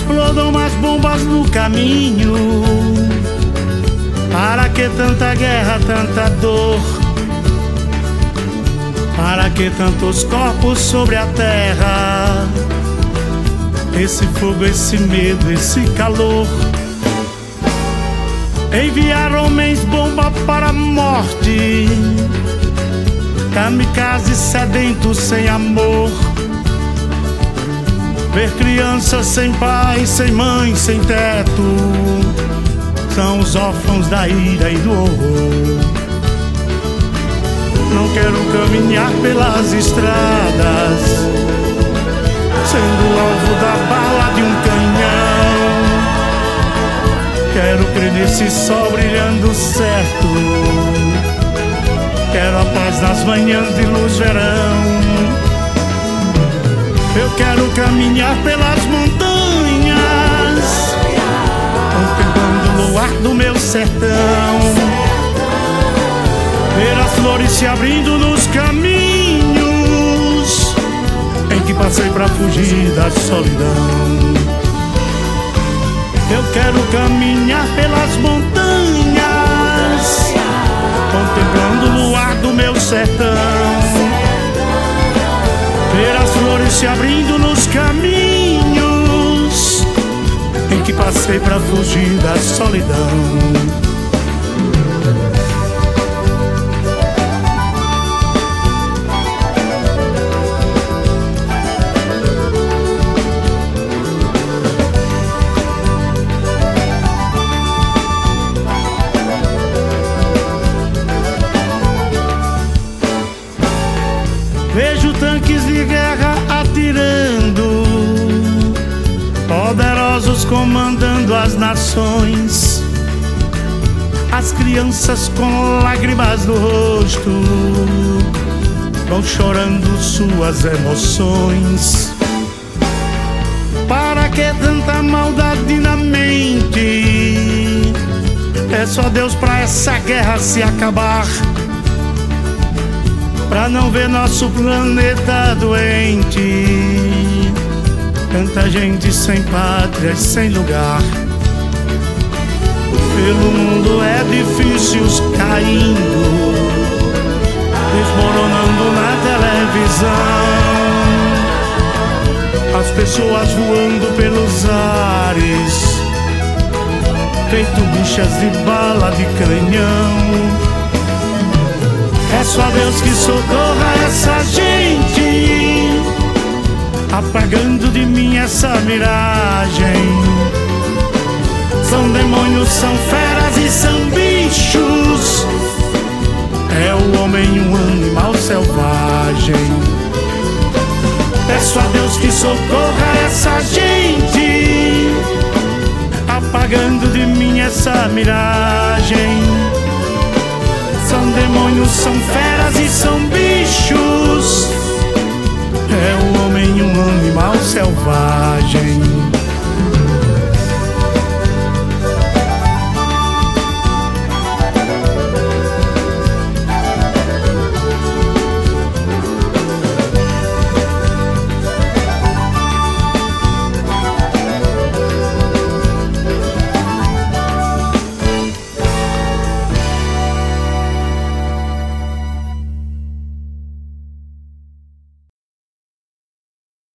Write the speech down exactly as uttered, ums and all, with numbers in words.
explodam as bombas no caminho. Para que tanta guerra, tanta dor? Para que tantos corpos sobre a terra? Esse fogo, esse medo, esse calor. Enviar homens bomba para a morte, kamikazes sedentos sem amor. Ver crianças sem pai, sem mãe, sem teto, são os órfãos da ira e do horror. Não quero caminhar pelas estradas, sendo alvo da bala de um canhão. Quero crer nesse sol brilhando certo, quero a paz nas manhãs de luz verão. Eu quero caminhar pelas montanhas, contemplando o luar do meu sertão. Ver as flores se abrindo nos caminhos em que passei pra fugir da solidão. Eu quero caminhar pelas montanhas, contemplando o luar do meu sertão. Ver as flores se abrindo nos caminhos em que passei pra fugir da solidão. Vejo tanques de guerra atirando, poderosos comandando as nações. As crianças com lágrimas no rosto vão chorando suas emoções. Para que tanta maldade na mente? Peço a Deus pra essa guerra se acabar, pra não ver nosso planeta doente. Tanta gente sem pátria e sem lugar. Pelo mundo é edifícios caindo, desmoronando na televisão. As pessoas voando pelos ares, feito bichas de bala de canhão. É só Deus que socorra essa gente, apagando de mim essa miragem. São demônios, são feras e são bichos. É o homem um animal selvagem. É só Deus que socorra essa gente, apagando de mim essa miragem. São demônios, são feras